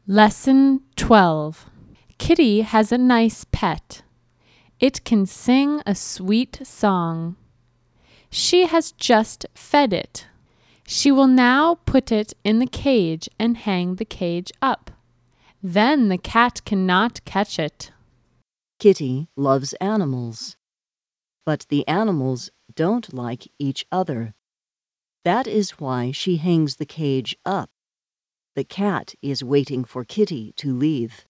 Lesson 12. Kitty has a nice pet. It can sing a sweet song. She has just fed it. She will now put it in the cage and hang the cage up. Then the cat cannot catch it. Kitty loves animals, but the animals don't like each other. That is why she hangs the cage up. The cat is waiting for Kitty to leave.